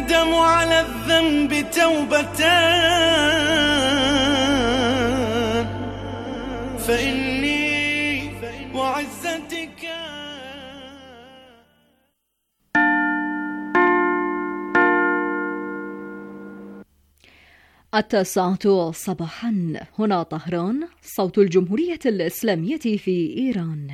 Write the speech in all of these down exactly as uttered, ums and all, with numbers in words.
يندم على الذنب توبتان، فإني وعزتك. التاسعة صباحا، هنا طهران، صوت الجمهورية الإسلامية في إيران.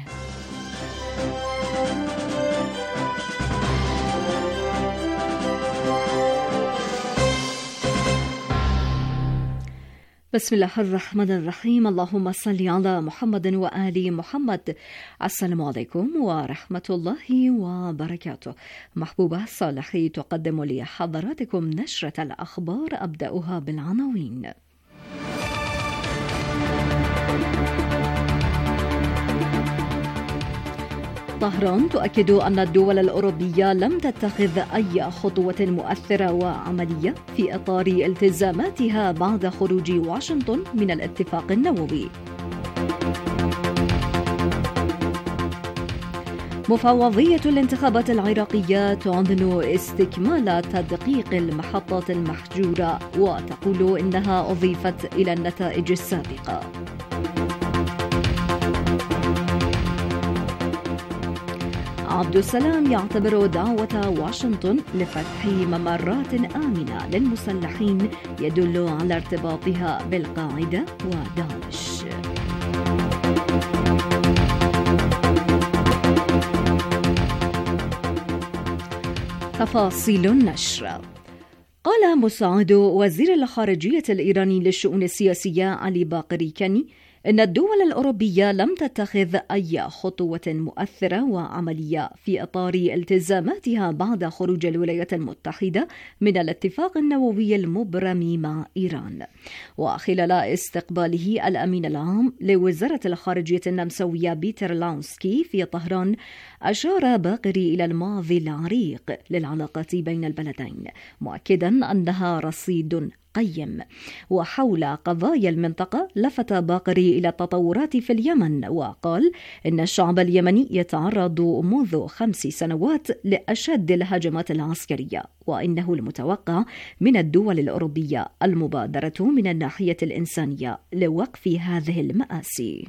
بسم الله الرحمن الرحيم. اللهم صل على محمد وآل محمد. السلام عليكم ورحمة الله وبركاته. محبوبة صالحي تقدم لحضراتكم نشرة الأخبار، أبدأها بالعناوين. طهران تؤكد أن الدول الأوروبية لم تتخذ أي خطوة مؤثرة وعملية في إطار التزاماتها بعد خروج واشنطن من الاتفاق النووي. مفوضية الانتخابات العراقية تعلن استكمال تدقيق المحطات المحجورة وتقول إنها أضيفت إلى النتائج السابقة. عبد السلام يعتبر دعوة واشنطن لفتح ممرات آمنة للمسلحين يدل على ارتباطها بالقاعدة وداعش. تفاصيل النشر. قال مساعد وزير الخارجية الإيراني للشؤون السياسية علي باقري كاني إن الدول الأوروبية لم تتخذ أي خطوة مؤثرة وعملية في إطار التزاماتها بعد خروج الولايات المتحدة من الاتفاق النووي المبرم مع إيران. وخلال استقباله الأمين العام لوزارة الخارجية النمساوية بيتر لاونسكي في طهران، أشار باقري إلى الماضي العريق للعلاقات بين البلدين، مؤكدا أنها رصيد قيم. وحول قضايا المنطقة لفت باقري إلى التطورات في اليمن، وقال إن الشعب اليمني يتعرض منذ خمس سنوات لأشد الهجمات العسكرية، وإنه المتوقع من الدول الأوروبية المبادرة من الناحية الإنسانية لوقف هذه المآسي.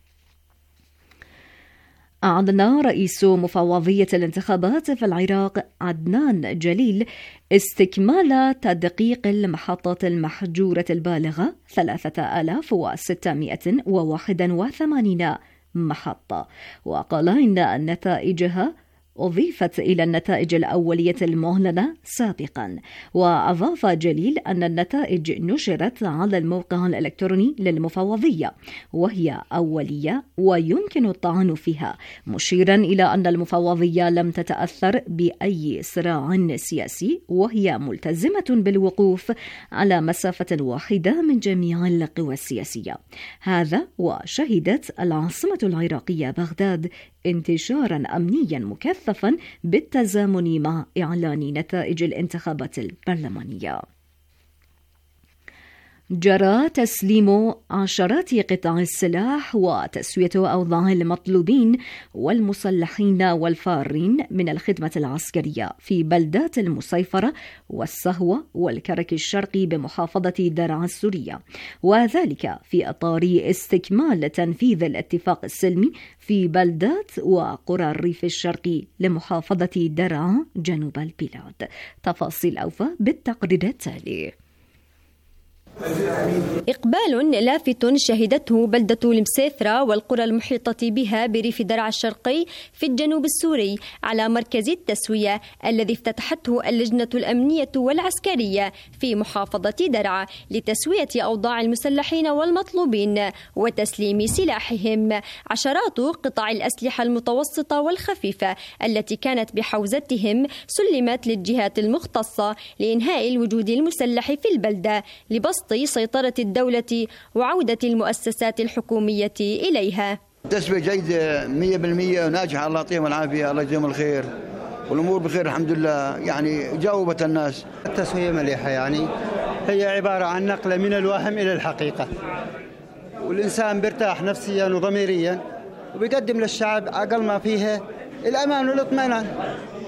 أعلن رئيس مفوضية الانتخابات في العراق عدنان جليل استكمال تدقيق المحطات المحجورة البالغة ثلاثة آلاف وستمائة وواحد وثمانين محطة، وقال إن نتائجها أضيفت إلى النتائج الأولية المعلنة سابقا. وأضاف جليل أن النتائج نشرت على الموقع الإلكتروني للمفوضية وهي أولية ويمكن الطعن فيها، مشيرا إلى أن المفوضية لم تتأثر بأي صراع سياسي، وهي ملتزمة بالوقوف على مسافة واحدة من جميع القوى السياسية. هذا وشهدت العاصمة العراقية بغداد انتشارا أمنيا مكثفا بالتزامن مع إعلان نتائج الانتخابات البرلمانية. جرى تسليم عشرات قطع السلاح وتسوية أوضاع المطلوبين والمسلحين والفارين من الخدمة العسكرية في بلدات المسيفرة والسهوة والكرك الشرقي بمحافظة درعا السورية، وذلك في إطار استكمال تنفيذ الاتفاق السلمي في بلدات وقرى الريف الشرقي لمحافظة درعا جنوب البلاد. تفاصيل أوفى بالتقرير التالي. إقبال لافت شهدته بلدة المسيثرة والقرى المحيطة بها بريف درعا الشرقي في الجنوب السوري على مركز التسوية الذي افتتحته اللجنة الأمنية والعسكرية في محافظة درعا لتسوية أوضاع المسلحين والمطلوبين وتسليم سلاحهم. عشرات قطع الأسلحة المتوسطة والخفيفة التي كانت بحوزتهم سلمت للجهات المختصة لإنهاء الوجود المسلح في البلدة لبسط سيطرة الدولة وعودة المؤسسات الحكومية إليها. تسوية جيدة مية بالمية وناجحة، الله يعطيهم العافية، الله يجزيهم الخير، والأمور بخير الحمد لله. يعني جاوبت الناس. التسوية مليحة، يعني هي عبارة عن نقلة من الوهم إلى الحقيقة، والإنسان بيرتاح نفسيا وضميريا وبيقدم للشعب أقل ما فيها الأمان والاطمئنان.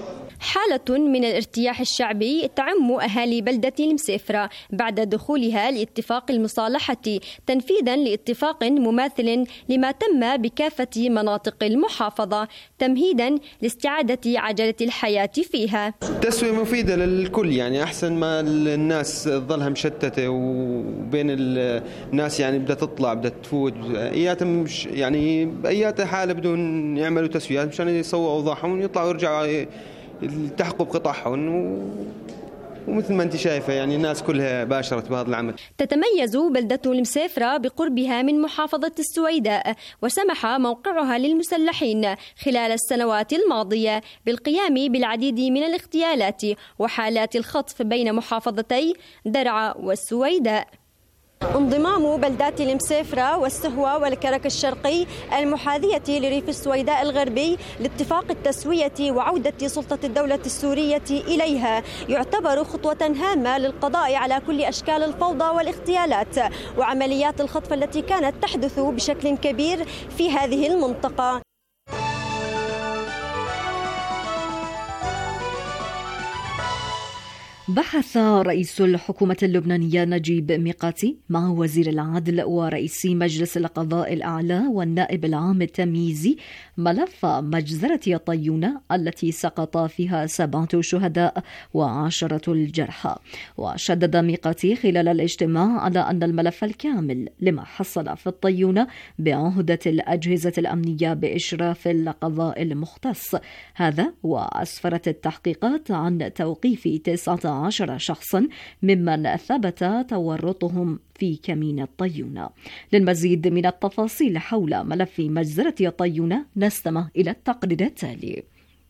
حالة من الارتياح الشعبي تعم أهالي بلدة المسيفرة بعد دخولها لاتفاق المصالحة تنفيذا لاتفاق مماثل لما تم بكافة مناطق المحافظة تمهيدا لاستعادة عجلة الحياة فيها. التسوية مفيدة للكل، يعني أحسن ما الناس تظلها مشتتة وبين الناس، يعني بدها تطلع بدها تفوت إياتها مش يعني بأياتها حالة بدون يعملوا تسويات مشان يسووا أوضاعهم ويطلعوا ويرجعوا يلتحقوا بقطعهم و... ومثل ما أنت شايفة يعني الناس كلها باشرت بهذا العمل. تتميز بلدة المسيفرة بقربها من محافظة السويداء، وسمح موقعها للمسلحين خلال السنوات الماضية بالقيام بالعديد من الاغتيالات وحالات الخطف بين محافظتي درعا والسويداء. انضمام بلدات المسيفرة والسهوة والكرك الشرقي المحاذية لريف السويداء الغربي لاتفاق التسوية وعودة سلطة الدولة السورية إليها يعتبر خطوة هامة للقضاء على كل أشكال الفوضى والاغتيالات وعمليات الخطف التي كانت تحدث بشكل كبير في هذه المنطقة. بحث رئيس الحكومة اللبنانية نجيب ميقاتي مع وزير العدل ورئيس مجلس القضاء الأعلى والنائب العام التمييزي ملف مجزرة طيونة التي سقط فيها سبعة شهداء وعشرة الجرحى. وشدد ميقاتي خلال الاجتماع على أن الملف الكامل لما حصل في الطيونة بعهدة الأجهزة الأمنية بإشراف القضاء المختص. هذا وأسفرت التحقيقات عن توقيف تسعة عشر شخصا ممن ثبت تورطهم في كمين الطيونة. للمزيد من التفاصيل حول ملف مجزرة الطيونة نستمع إلى التقرير التالي.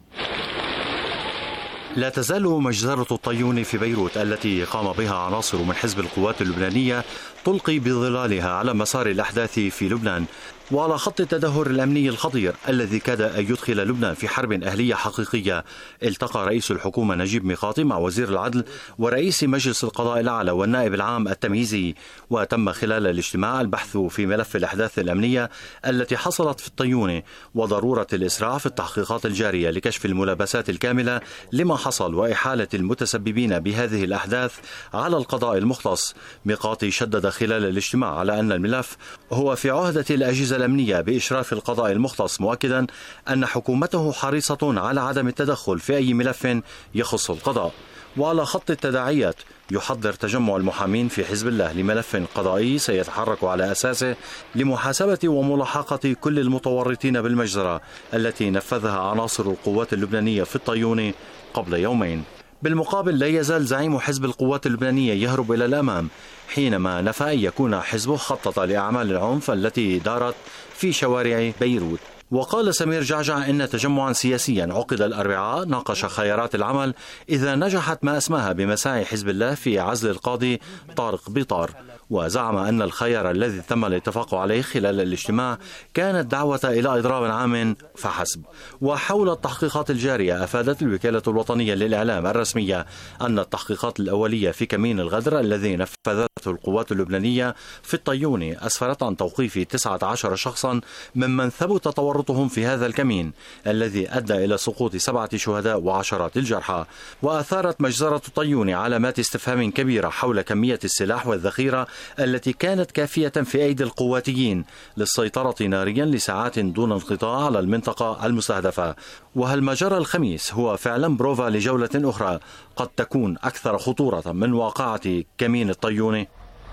لا تزال مجزرة الطيون في بيروت التي قام بها عناصر من حزب القوات اللبنانية تلقي بظلالها على مسار الأحداث في لبنان وعلى خط التدهور الأمني الخطير الذي كاد أن يدخل لبنان في حرب أهلية حقيقية. التقى رئيس الحكومة نجيب ميقاتي مع وزير العدل ورئيس مجلس القضاء الأعلى والنائب العام التمييزي، وتم خلال الاجتماع البحث في ملف الأحداث الأمنية التي حصلت في الطيونة وضرورة الإسراع في التحقيقات الجارية لكشف الملابسات الكاملة لما حصل وإحالة المتسببين بهذه الأحداث على القضاء المختص. ميقاتي شدد خلال الاجتماع على أن الملف هو في عهدة الأجهزة الأمنية بإشراف القضاء المختص، مؤكدا أن حكومته حريصة على عدم التدخل في أي ملف يخص القضاء. وعلى خط التداعيات يحضر تجمع المحامين في حزب الله لملف قضائي سيتحرك على أساسه لمحاسبة وملاحقة كل المتورطين بالمجزرة التي نفذها عناصر القوات اللبنانية في الطيونة قبل يومين. بالمقابل لا يزال زعيم حزب القوات اللبنانية يهرب إلى الأمام حينما نفى أن يكون حزبه خطط لأعمال العنف التي دارت في شوارع بيروت. وقال سمير جعجع إن تجمعا سياسيا عقد الأربعاء ناقش خيارات العمل إذا نجحت ما أسماها بمساعي حزب الله في عزل القاضي طارق بيطار، وزعم أن الخيار الذي تم الاتفاق عليه خلال الاجتماع كان الدعوة إلى إضراب عام فحسب. وحول التحقيقات الجارية أفادت الوكالة الوطنية للإعلام الرسمية أن التحقيقات الأولية في كمين الغدر الذي نفذته القوات اللبنانية في الطيونة أسفرت عن توقيف تسعة عشر شخصا ممن ثبت تورطهم في هذا الكمين الذي أدى إلى سقوط سبعة شهداء وعشرات الجرحى. وأثارت مجزرة الطيونة علامات استفهام كبيرة حول كمية السلاح والذخيرة التي كانت كافية في أيدي القواتيين للسيطرة ناريا لساعات دون انقطاع على المنطقة المستهدفة. وهل ما جرى الخميس هو فعلا بروفا لجولة أخرى قد تكون أكثر خطورة من واقعة كمين الطيونة؟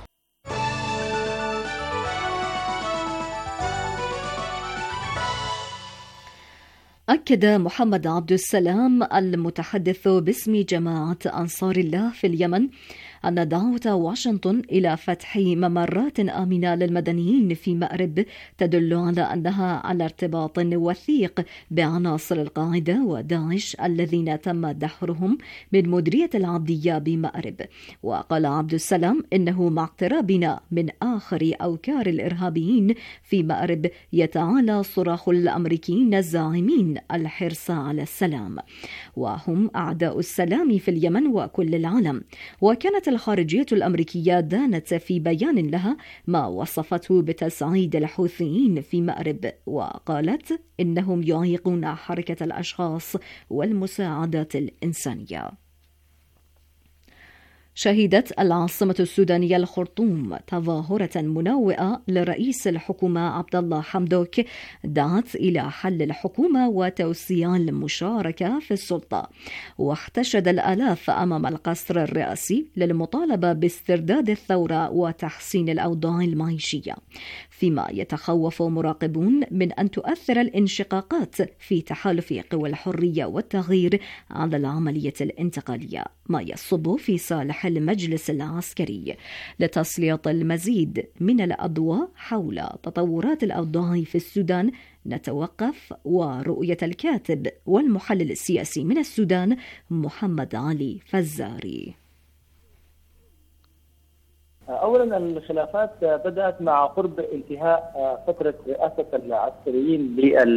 أكد محمد عبد السلام المتحدث باسم جماعة أنصار الله في اليمن أن دعوة واشنطن إلى فتح ممرات آمنة للمدنيين في مأرب تدل على أنها على ارتباط وثيق بعناصر القاعدة وداعش الذين تم دحرهم من مديرية العبدية بمأرب. وقال عبد السلام إنه مع اقترابنا من آخر أوكار الإرهابيين في مأرب يتعالى صراخ الأمريكيين الزاعمين الحرص على السلام، وهم أعداء السلام في اليمن وكل العالم. وكانت الخارجية الأمريكية دانت في بيان لها ما وصفته بتصعيد الحوثيين في مأرب، وقالت إنهم يعيقون حركة الأشخاص والمساعدات الإنسانية. شهدت العاصمة السودانية الخرطوم تظاهرة منوئة لرئيس الحكومة عبد الله حمدوك دعت إلى حل الحكومة وتوسيع المشاركة في السلطة، واحتشد الآلاف أمام القصر الرئاسي للمطالبة باسترداد الثورة وتحسين الأوضاع المعيشية، فيما يتخوف مراقبون من أن تؤثر الانشقاقات في تحالف قوى الحرية والتغيير على العملية الانتقالية، ما يصب في صالح المجلس العسكري لتسليط المزيد من الأضواء حول تطورات الأوضاع في السودان. نتوقف ورؤية الكاتب والمحلل السياسي من السودان محمد علي فزاري. أولا الخلافات بدأت مع قرب انتهاء فترة رئاسة العسكريين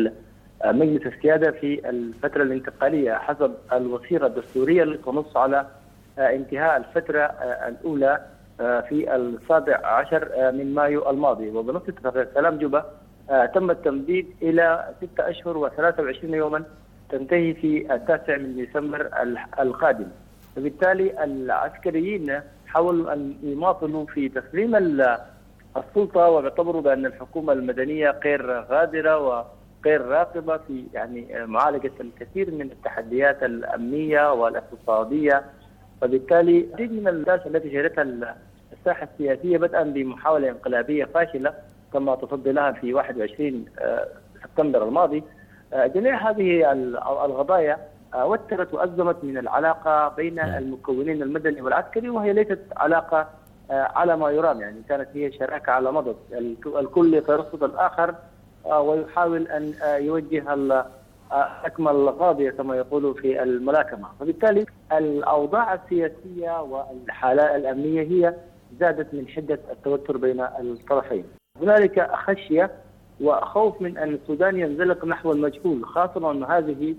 لمجلس السيادة في الفترة الانتقالية حسب الوثيقة الدستورية التي تنص على انتهاء الفترة الأولى في السابع عشر من مايو الماضي، وبنص اتفاقية سلام جوبا تم التمديد إلى ستة أشهر وثلاثة وعشرين يوما تنتهي في التاسع من ديسمبر القادم. وبالتالي العسكريين حاولوا أن يماطلوا في تسليم السلطة، وبيعتبروا بأن الحكومة المدنية غير غادرة وغير راقبة في يعني معالجة الكثير من التحديات الأمنية والاقتصادية. وبالتالي عديد من الأحداث التي شهدتها الساحة السياسية بدءا بمحاولة انقلابية فاشلة كما تصدي لها في واحد وعشرين سبتمبر الماضي، جميع هذه القضايا وترت وأزمت من العلاقة بين المكونين المدني والعسكري، وهي ليست علاقة على ما يرام، يعني كانت هي شراكة على مضض، الكل يترصد الآخر ويحاول أن يوجه الحكمة القاضية كما يقولوا في الملاكمة. وبالتالي الأوضاع السياسية والحالة الأمنية هي زادت من حدة التوتر بين الطرفين. هنالك خشية وخوف من أن السودان ينزلق نحو المجهول، خاصة أن هذه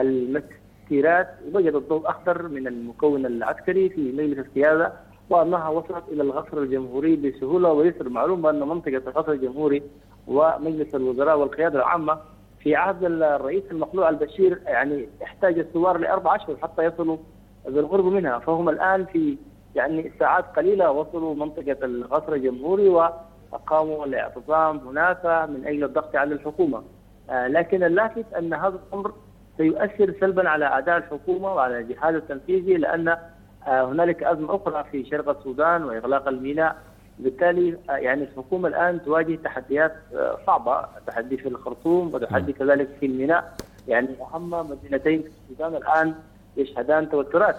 المسيرات وجدت الضوء أخضر من المكون العسكري في مجلس السيادة، وأنها وصلت إلى القصر الجمهوري بسهولة ويسر. معلوم بأن منطقة القصر الجمهوري ومجلس الوزراء والقيادة العامة في عهد الرئيس المخلوع البشير يعني احتاج الثوار لأربع أشهر حتى يصلوا بالقرب منها، فهم الآن في يعني ساعات قليلة وصلوا منطقة القصر الجمهوري وقاموا الاعتصام هناك من أجل الضغط على الحكومة. آه لكن اللافت أن هذا الأمر سيؤثر سلبا على أداء الحكومة وعلى الجهاز التنفيذي، لأن آه هنالك أزمة أخرى في شرق السودان وإغلاق الميناء. بالتالي آه يعني الحكومة الآن تواجه تحديات آه صعبة، تحدي في الخرطوم وتحدي كذلك في الميناء، يعني أهم مدينتين في السودان الآن يشهدان توترات.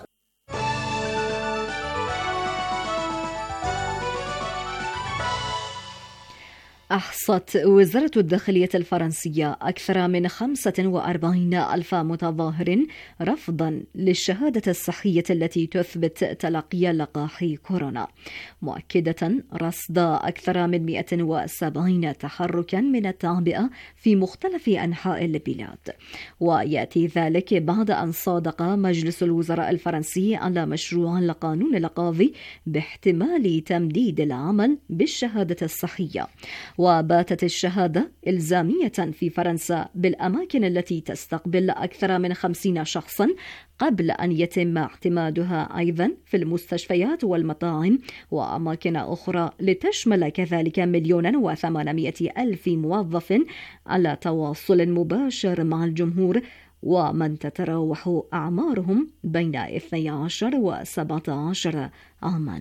أحصت وزارة الداخلية الفرنسية أكثر من خمسة وأربعين ألف متظاهر رفضا للشهادة الصحية التي تثبت تلقي لقاح كورونا، مؤكدة رصد أكثر من مئة وسبعين تحركا من التعبئة في مختلف أنحاء البلاد. ويأتي ذلك بعد أن صادق مجلس الوزراء الفرنسي على مشروع القانون القاضي باحتمال تمديد العمل بالشهادة الصحية. وباتت الشهادة إلزامية في فرنسا بالأماكن التي تستقبل أكثر من خمسين شخصا، قبل أن يتم اعتمادها أيضا في المستشفيات والمطاعم وأماكن أخرى، لتشمل كذلك مليون وثمانمائة ألف موظف على تواصل مباشر مع الجمهور، ومن تتراوح أعمارهم بين اثني عشر وسبعة عشر عاما.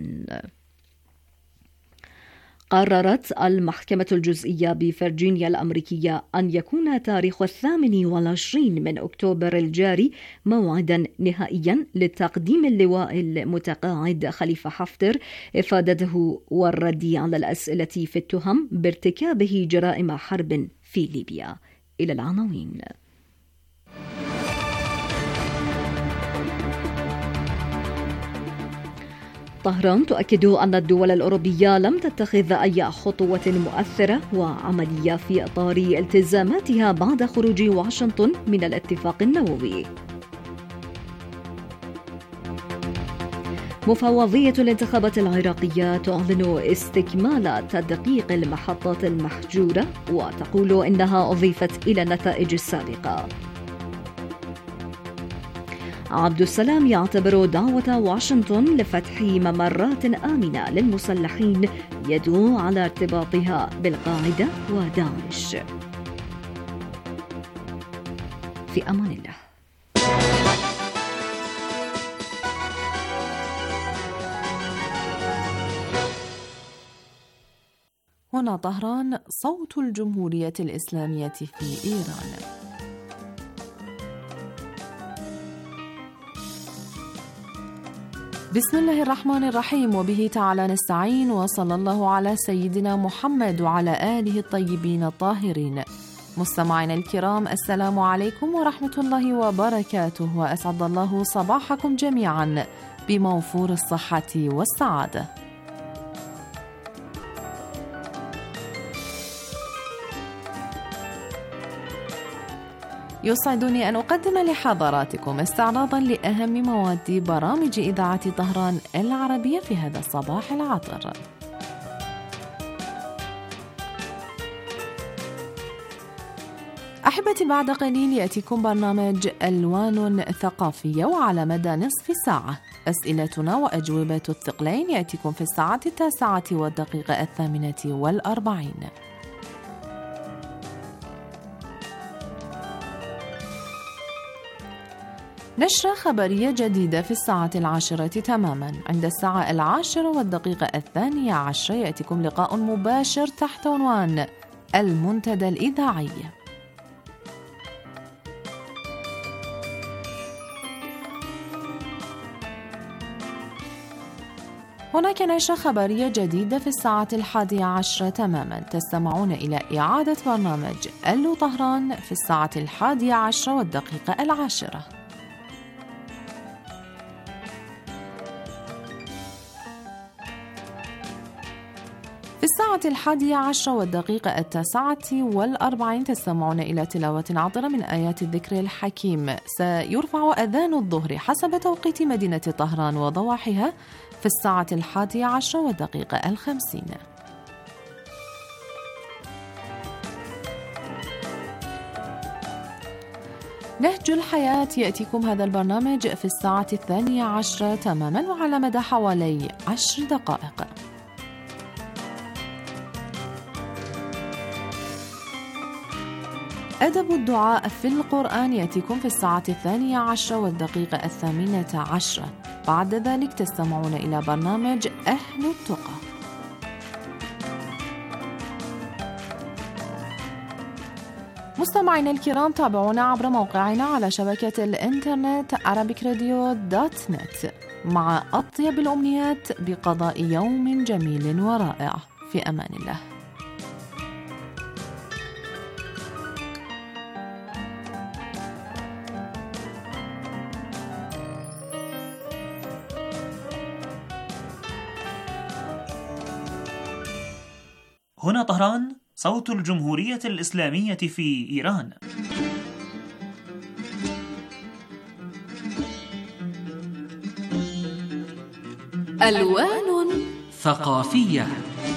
قررت المحكمة الجزئية بفرجينيا الأمريكية أن يكون تاريخ الثامن والعشرين من أكتوبر الجاري موعدا نهائيا لتقديم اللواء المتقاعد خليفة حفتر إفادته والرد على الأسئلة في التهم بارتكابه جرائم حرب في ليبيا. إلى العناوين. طهران تؤكد أن الدول الأوروبية لم تتخذ أي خطوة مؤثرة وعملية في إطار التزاماتها بعد خروج واشنطن من الاتفاق النووي. مفوضية الانتخابات العراقية تعلن استكمال تدقيق المحطات المحجورة وتقول إنها أضيفت إلى النتائج السابقة. عبد السلام يعتبر دعوة واشنطن لفتح ممرات آمنة للمسلحين يدعو على ارتباطها بالقاعدة وداعش. في أمان الله. هنا طهران، صوت الجمهورية الإسلامية في إيران. بسم الله الرحمن الرحيم، وبه تعالى نستعين، وصلى الله على سيدنا محمد وعلى آله الطيبين الطاهرين. مستمعينا الكرام، السلام عليكم ورحمة الله وبركاته، وأسعد الله صباحكم جميعا بموفور الصحة والسعادة. يسعدني أن أقدم لحضراتكم استعراضا لأهم مواد برامج إذاعة طهران العربية في هذا الصباح العطر. أحبتي، بعد قليل يأتيكم برنامج ألوان ثقافية، وعلى مدى نصف ساعة أسئلتنا وأجوبة الثقلين يأتيكم في الساعة التاسعة والدقيقة الثامنة والأربعين. نشرة خبرية جديدة في الساعة العاشرة تماما. عند الساعة العاشرة والدقيقة الثانية عشرة يأتيكم لقاء مباشر تحت عنوان المنتدى الإذاعي. هناك نشرة خبرية جديدة في الساعة الحادية عشرة تماما. تستمعون إلى إعادة برنامج ألو طهران في الساعة الحادية عشرة والدقيقة العاشرة. في الساعة الحادية عشرة والدقيقة التاسعة والأربعين تستمعون إلى تلاوة عطرة من آيات الذكر الحكيم. سيرفع أذان الظهر حسب توقيت مدينة طهران وضواحيها في الساعة الحادية عشرة والدقيقة الخمسين. نهج الحياة يأتيكم هذا البرنامج في الساعة الثانية عشرة تماما، وعلى مدى حوالي عشر دقائق. أدب الدعاء في القرآن يأتيكم في الساعة الثانية عشرة والدقيقة الثامنة عشرة. بعد ذلك تستمعون إلى برنامج أهل التقى. مستمعينا الكرام، تابعونا عبر موقعنا على شبكة الإنترنت arabic radio دوت نت مع أطيب الأمنيات بقضاء يوم جميل ورائع. في أمان الله. هنا طهران، صوت الجمهورية الإسلامية في إيران. ألوان ثقافية.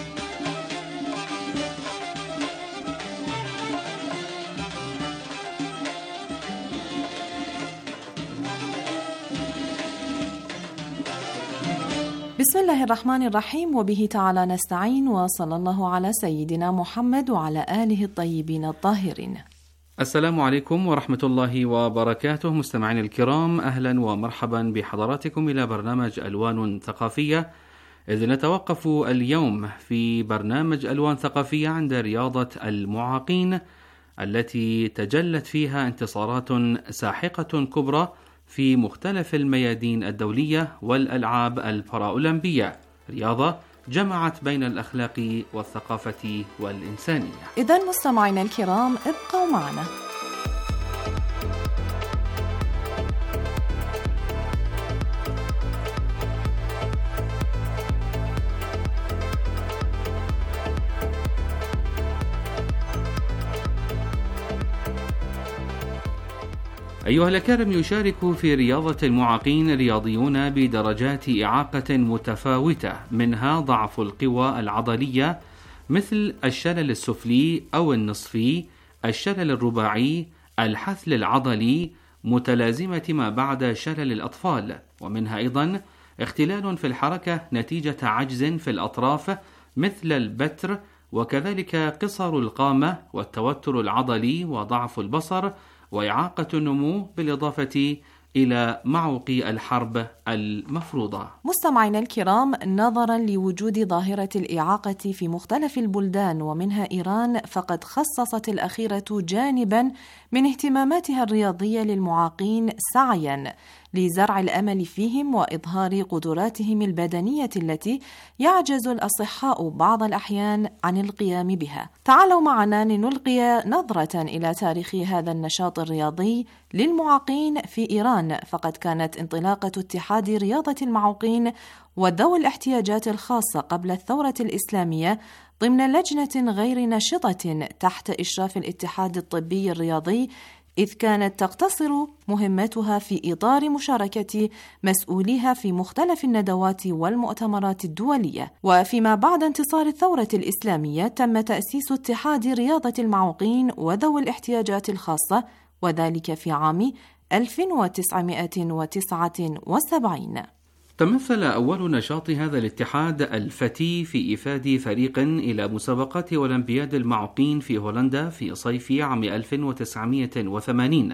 بسم الله الرحمن الرحيم، وبه تعالى نستعين، وصلى الله على سيدنا محمد وعلى آله الطيبين الطاهرين. السلام عليكم ورحمة الله وبركاته. مستمعين الكرام، أهلا ومرحبا بحضراتكم إلى برنامج ألوان ثقافية، إذ نتوقف اليوم في برنامج ألوان ثقافية عند رياضة المعاقين التي تجلت فيها انتصارات ساحقة كبرى في مختلف الميادين الدولية والألعاب البارالمبية، رياضة جمعت بين الأخلاق والثقافة والإنسانية. إذن مستمعينا الكرام، ابقوا معنا. أيها الأكارم، يشارك في رياضة المعاقين رياضيون بدرجات إعاقة متفاوتة، منها ضعف القوى العضلية مثل الشلل السفلي أو النصفي، الشلل الرباعي، الحثل العضلي، متلازمة ما بعد شلل الأطفال، ومنها أيضا اختلال في الحركة نتيجة عجز في الأطراف مثل البتر، وكذلك قصر القامة والتوتر العضلي وضعف البصر وإعاقة النمو، بالإضافة إلى معوقي الحرب المفروضة. مستمعينا الكرام، نظرا لوجود ظاهرة الإعاقة في مختلف البلدان ومنها إيران، فقد خصصت الأخيرة جانبا من اهتماماتها الرياضية للمعاقين سعيا لزرع الأمل فيهم وإظهار قدراتهم البدنية التي يعجز الأصحاء بعض الأحيان عن القيام بها. تعالوا معنا لنلقي نظرة إلى تاريخ هذا النشاط الرياضي للمعاقين في إيران، فقد كانت انطلاقة اتحاد رياضة المعوقين وذوي الاحتياجات الخاصة قبل الثورة الإسلامية ضمن لجنة غير نشطة تحت إشراف الاتحاد الطبي الرياضي، إذ كانت تقتصر مهمتها في إطار مشاركة مسؤوليها في مختلف الندوات والمؤتمرات الدولية. وفيما بعد انتصار الثورة الإسلامية تم تأسيس اتحاد رياضة المعوقين وذوي الاحتياجات الخاصة، وذلك في عام ألف وتسعمائة وتسعة وسبعين. تمثل أول نشاط هذا الاتحاد الفتي في إفادة فريق إلى مسابقات أولمبياد المعوقين في هولندا في صيف عام ألف وتسعمائة وثمانين،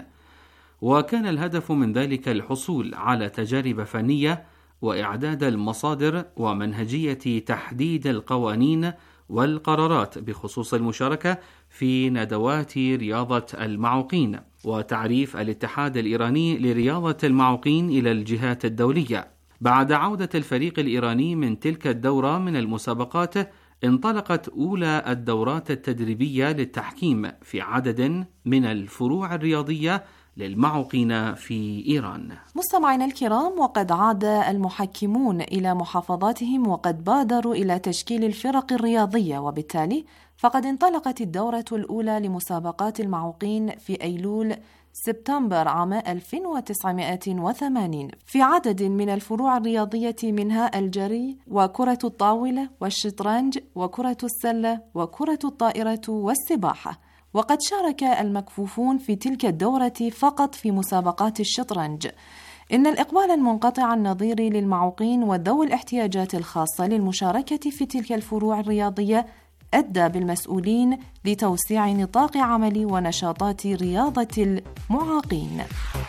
وكان الهدف من ذلك الحصول على تجارب فنية وإعداد المصادر ومنهجية تحديد القوانين والقرارات بخصوص المشاركة في ندوات رياضة المعوقين، وتعريف الاتحاد الإيراني لرياضة المعوقين إلى الجهات الدولية. بعد عودة الفريق الإيراني من تلك الدورة من المسابقات، انطلقت أولى الدورات التدريبية للتحكيم في عدد من الفروع الرياضية للمعوقين في إيران. مستمعينا الكرام، وقد عاد المحكمون إلى محافظاتهم وقد بادروا إلى تشكيل الفرق الرياضية، وبالتالي فقد انطلقت الدورة الأولى لمسابقات المعوقين في أيلول سبتمبر عام ألف وتسعمائة وثمانين في عدد من الفروع الرياضية، منها الجري وكرة الطاولة والشطرنج وكرة السلة وكرة الطائرة والسباحة. وقد شارك المكفوفون في تلك الدورة فقط في مسابقات الشطرنج. إن الإقبال المنقطع النظير للمعوقين وذوي الاحتياجات الخاصة للمشاركة في تلك الفروع الرياضية أدى بالمسؤولين لتوسيع نطاق عمل ونشاطات رياضة المعاقين.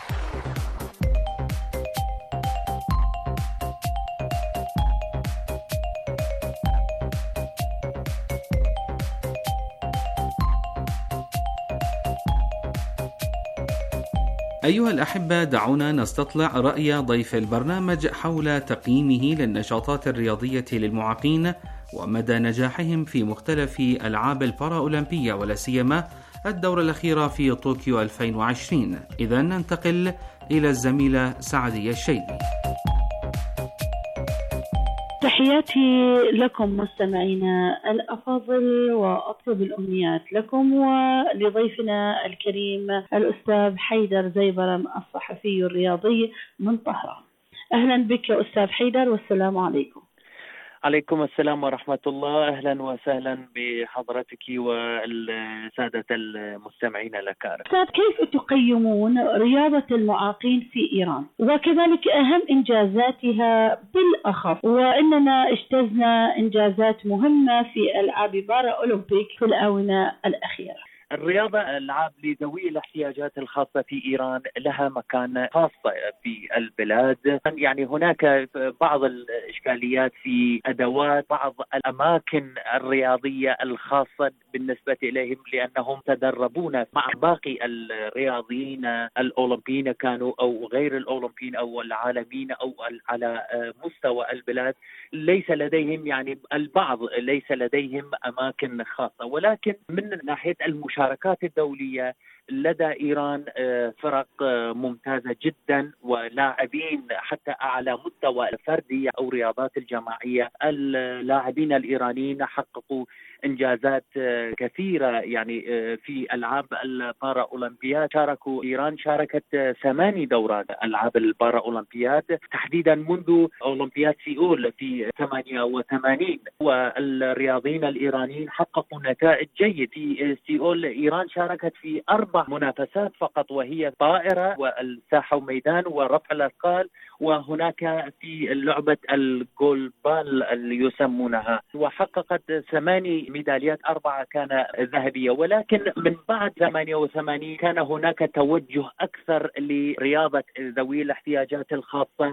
أيها الأحبة، دعونا نستطلع رأي ضيف البرنامج حول تقييمه للنشاطات الرياضية للمعاقين ومدى نجاحهم في مختلف ألعاب البارالمبية، ولا سيما الدورة الأخيرة في طوكيو ألفين وعشرين. إذا ننتقل إلى الزميلة سعدية الشيبي. تحياتي لكم مستمعينا الأفاضل، وأطلب الأمنيات لكم ولضيفنا الكريم الأستاذ حيدر زيبرم الصحفي الرياضي من طهران. أهلا بك يا أستاذ حيدر، والسلام عليكم. عليكم السلام ورحمة الله. أهلا وسهلا بحضرتك والسادة المستمعين الأكارم. أستاذ، كيف تقيمون رياضة المعاقين في إيران وكذلك أهم إنجازاتها بالأخص، وإننا اجتزنا إنجازات مهمة في ألعاب بارا أولمبيك في الآونة الأخيرة؟ الرياضة ألعاب لذوي الاحتياجات الخاصة في إيران لها مكانة خاصة في البلاد. يعني هناك بعض الإشكاليات في أدوات بعض الأماكن الرياضية الخاصة بالنسبة إليهم، لأنهم تدربون مع باقي الرياضيين الأولمبيين كانوا أو غير الأولمبيين أو العالمين أو على مستوى البلاد ليس لديهم يعني البعض ليس لديهم أماكن خاصة، ولكن من ناحية المشاركات الدولية لدى إيران فرق ممتازة جدا ولاعبين حتى أعلى مستوى الفردي أو رياضات الجماعية. اللاعبين الإيرانيين حققوا إنجازات كثيرة يعني في ألعاب البارا أولمبياد. شاركوا إيران شاركت ثماني دورات ألعاب البارا أولمبياد تحديدا منذ أولمبياد سيول في ثمانية وثمانين، والرياضيين الإيرانيين حققوا نتائج جيدة. في سيول إيران شاركت في أربع منافسات فقط، وهي طائرة والساحة وميدان ورفع الأثقال، وهناك في لعبة الجولبال اللي يسمونها، وحققت ثماني ميداليات، أربعة كان ذهبية. ولكن من بعد ثمانية وثمانين كان هناك توجه أكثر لرياضة ذوي الاحتياجات الخاصة،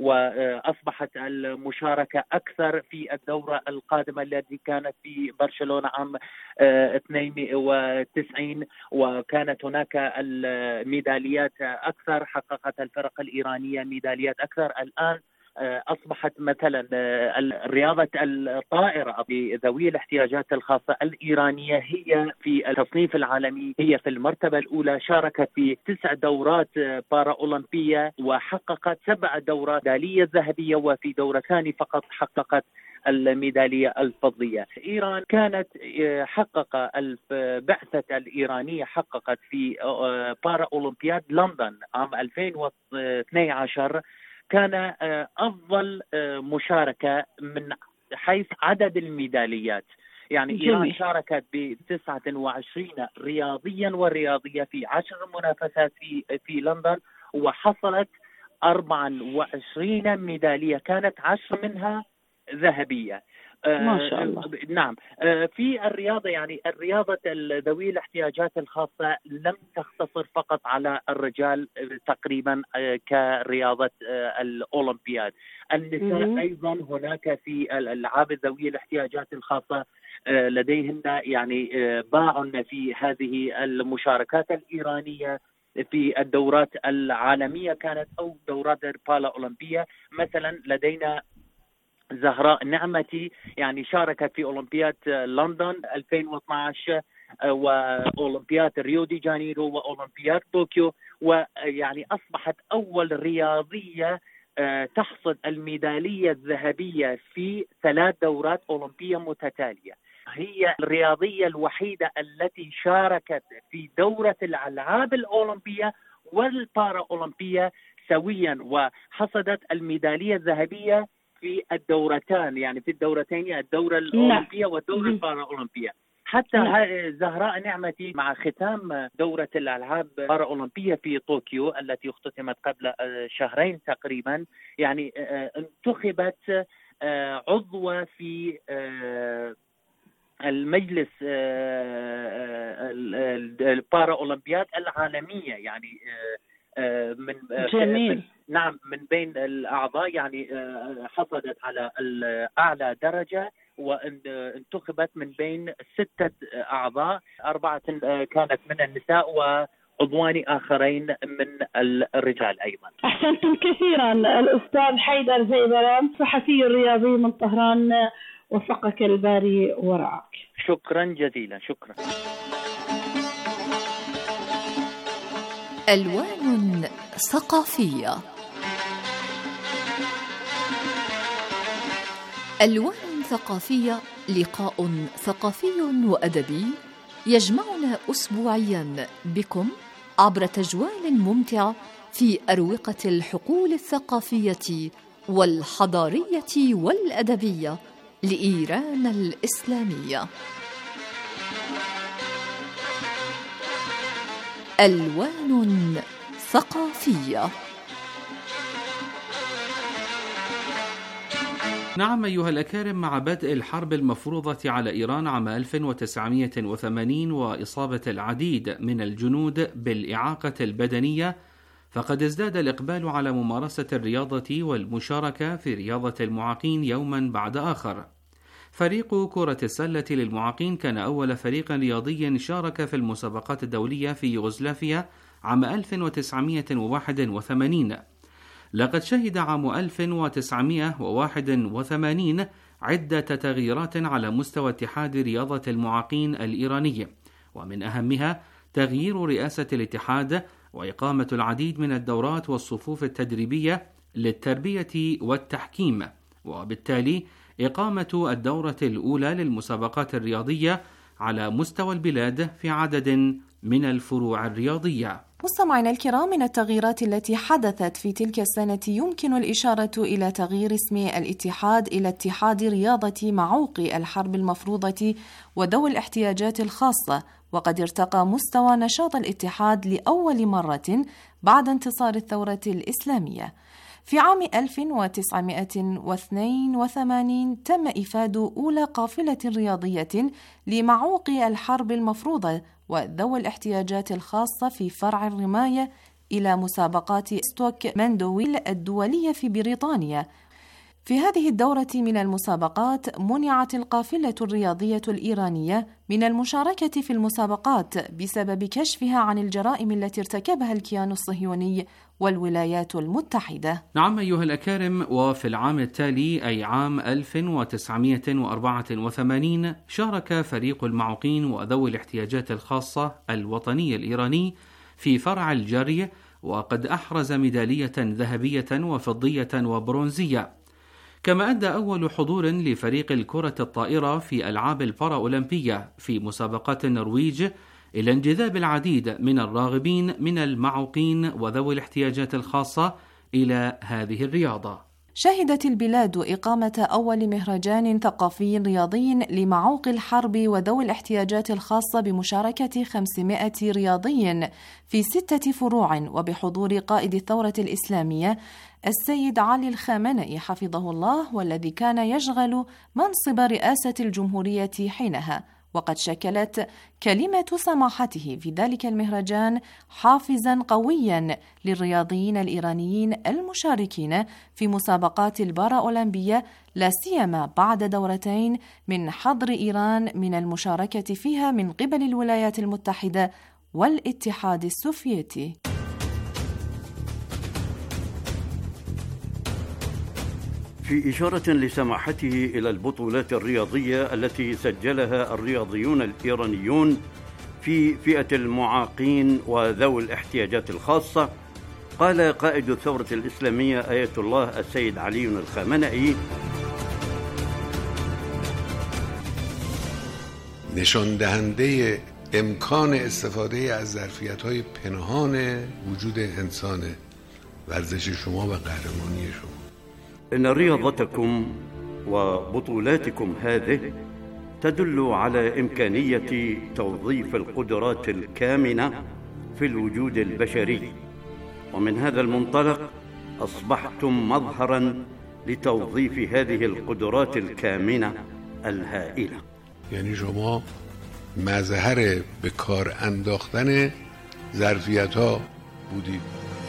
وأصبحت المشاركة أكثر في الدورة القادمة التي كانت في برشلونة عام اثنين وتسعين، وكانت هناك الميداليات أكثر، حققت الفرق الإيرانية ميداليات أكثر. الآن أصبحت مثلا رياضة الطائرة بذوي الاحتياجات الخاصة الإيرانية هي في التصنيف العالمي هي في المرتبة الأولى، شاركت في تسع دورات بارا أولمبية وحققت سبع دورات ميدالية ذهبية، وفي دورة ثانية فقط حققت الميدالية الفضية. إيران كانت حقق البعثة الإيرانية حققت في بارا أولمبياد لندن عام ألفين واثني عشر، كان أفضل مشاركة من حيث عدد الميداليات. يعني إيران شاركت ب تسعة وعشرين رياضيا ورياضية في عشر منافسات في في لندن، وحصلت أربعة وعشرين ميدالية، كانت عشر منها ذهبية. ما شاء الله. نعم. في الرياضة يعني الرياضة ذوي الاحتياجات الخاصة لم تختصر فقط على الرجال تقريبا كرياضة الأولمبياد، النساء أيضا هناك في الألعاب ذوي الاحتياجات الخاصة لديهن يعني باع في هذه المشاركات الإيرانية في الدورات العالمية كانت أو دورات البارا أولمبية. مثلا لدينا زهراء نعمتي يعني شاركت في أولمبياد لندن ألفين واثني عشر وأولمبياد ريو دي جانيرو وأولمبياد طوكيو، ويعني أصبحت أول رياضية تحصد الميدالية الذهبية في ثلاث دورات أولمبية متتالية. هي الرياضية الوحيدة التي شاركت في دورة الألعاب الأولمبية والبارا أولمبية سويا، وحصدت الميدالية الذهبية في الدورتان، يعني في الدورتين الدورة الأولمبية والدورة البارا أولمبية. حتى زهراء نعمتي مع ختام دورة الألعاب البارا أولمبية في طوكيو التي اختتمت قبل شهرين تقريبا، يعني انتخبت عضوة في المجلس البارا أولمبياد العالمية، يعني من جميل. نعم من بين الأعضاء يعني حصلت على أعلى درجة، وانتخبت من بين ستة أعضاء، أربعة كانت من النساء وعضوان آخرين من الرجال أيضا. أحسنتم كثيرا الأستاذ حيدر زيبران، صحفي رياضي من طهران، وفقك الباري ورعاك. شكرا جزيلا. شكرا. ألوان ثقافية. ألوان ثقافية لقاء ثقافي وأدبي يجمعنا أسبوعيا بكم عبر تجوال ممتع في أروقة الحقول الثقافية والحضارية والأدبية لإيران الإسلامية. ألوان ثقافية. نعم أيها الأكارم، مع بدء الحرب المفروضة على إيران عام ألف وتسعمائة وثمانين وإصابة العديد من الجنود بالإعاقة البدنية، فقد ازداد الإقبال على ممارسة الرياضة والمشاركة في رياضة المعاقين يوما بعد آخر. فريق كرة السلة للمعاقين كان أول فريق رياضي شارك في المسابقات الدولية في يوغوسلافيا عام ألف وتسعمائة وواحد وثمانين. لقد شهد عام ألف وتسعمائة وواحد وثمانين عدة تغييرات على مستوى اتحاد رياضة المعاقين الإيراني، ومن أهمها تغيير رئاسة الاتحاد وإقامة العديد من الدورات والصفوف التدريبية للتربية والتحكيم، وبالتالي إقامة الدورة الأولى للمسابقات الرياضية على مستوى البلاد في عدد من الفروع الرياضية. مستمعينا الكرام، من التغييرات التي حدثت في تلك السنة يمكن الإشارة إلى تغيير اسم الاتحاد إلى اتحاد رياضة معوقي الحرب المفروضة وذوي الاحتياجات الخاصة، وقد ارتقى مستوى نشاط الاتحاد لأول مرة بعد انتصار الثورة الإسلامية. في عام ألف وتسعمائة واثنين وثمانين تم إفاد أولى قافلة رياضية لمعوقي الحرب المفروضة وذوي الاحتياجات الخاصة في فرع الرماية إلى مسابقات ستوك ماندويل الدولية في بريطانيا. في هذه الدورة من المسابقات منعت القافلة الرياضية الإيرانية من المشاركة في المسابقات بسبب كشفها عن الجرائم التي ارتكبها الكيان الصهيوني والولايات المتحدة. نعم أيها الأكارم، وفي العام التالي أي عام ألف وتسعمائة وأربعة وثمانين شارك فريق المعوقين وذوي الاحتياجات الخاصة الوطني الإيراني في فرع الجري، وقد أحرز ميدالية ذهبية وفضية وبرونزية. كما أدى أول حضور لفريق الكرة الطائرة في ألعاب البارأولمبية في مسابقات النرويج إلى انجذاب العديد من الراغبين من المعوقين وذوي الاحتياجات الخاصة إلى هذه الرياضة. شهدت البلاد إقامة أول مهرجان ثقافي رياضي لمعوقي الحرب وذوي الاحتياجات الخاصة بمشاركة خمسمائة رياضي في ستة فروع، وبحضور قائد الثورة الإسلامية السيد علي الخامنئي حفظه الله، والذي كان يشغل منصب رئاسة الجمهورية حينها. وقد شكلت كلمة سماحته في ذلك المهرجان حافزاً قوياً للرياضيين الإيرانيين المشاركين في مسابقات البارأولمبية، لا سيما بعد دورتين من حظر إيران من المشاركة فيها من قبل الولايات المتحدة والاتحاد السوفيتي. في إشارة لسماحته إلى البطولات الرياضية التي سجلها الرياضيون الإيرانيون في فئة المعاقين وذوي الاحتياجات الخاصة، قال قائد الثورة الإسلامية آية الله السيد علي الخامنئي: نشان دهنده امکان استفاده از ظرفیت‌های پنهان وجود انسان ورزش شما و قهرمانی شما. إن رياضتكم وبطولاتكم هذه تدل على إمكانية توظيف القدرات الكامنة في الوجود البشري، ومن هذا المنطلق أصبحتم مظهراً لتوظيف هذه القدرات الكامنة الهائلة. یعنی شما مظهر به کار انداختن ظرفیت‌ها بودید.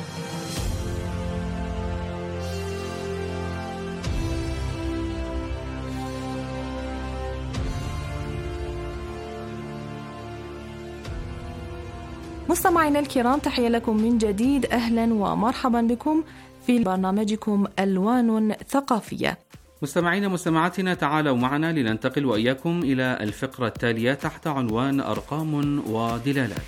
مستمعينا الكرام، تحية لكم من جديد، أهلا ومرحبا بكم في برنامجكم ألوان ثقافية. مستمعينا مستمعاتنا، تعالوا معنا لننتقل وإياكم إلى الفقرة التالية تحت عنوان أرقام ودلالات.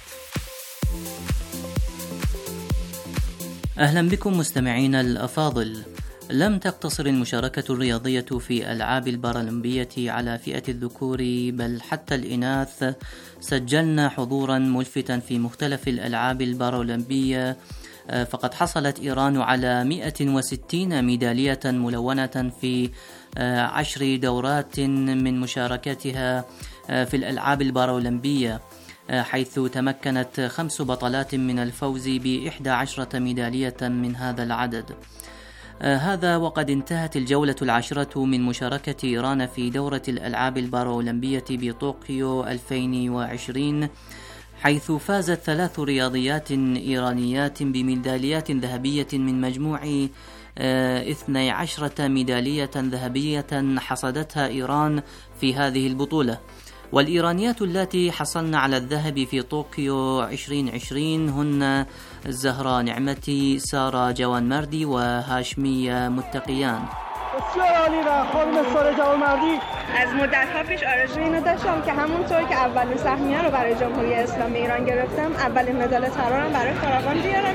أهلا بكم مستمعينا الأفاضل. لم تقتصر المشاركة الرياضية في ألعاب البارالمبية على فئة الذكور، بل حتى الإناث سجلنا حضورا ملفتا في مختلف الألعاب البارالمبية، فقد حصلت إيران على مئة وستين ميدالية ملونة في عشر دورات من مشاركتها في الألعاب البارالمبية، حيث تمكنت خمس بطلات من الفوز بإحدى عشرة ميدالية من هذا العدد. هذا وقد انتهت الجولة العاشرة من مشاركة إيران في دورة الألعاب البارالمبية بطوكيو ألفين وعشرين، حيث فازت ثلاث رياضيات إيرانيات بميداليات ذهبية من مجموع اثني عشرة ميدالية ذهبية حصدتها إيران في هذه البطولة. والإيرانيات اللاتي حصلن على الذهب في طوكيو عشرين عشرين هن زهراء نعمتي، سارة جوانمردی و هاشمیه متقیان. بسیار عالی و خانم سارة جوانمردی از مدت‌ها پیش آرزوی اینو داشتم که همونطور که اولین سهمیه رو برای جمهوری اسلامی ایران گرفتم، اولین مدال طلا رو برای کاروان بیارم.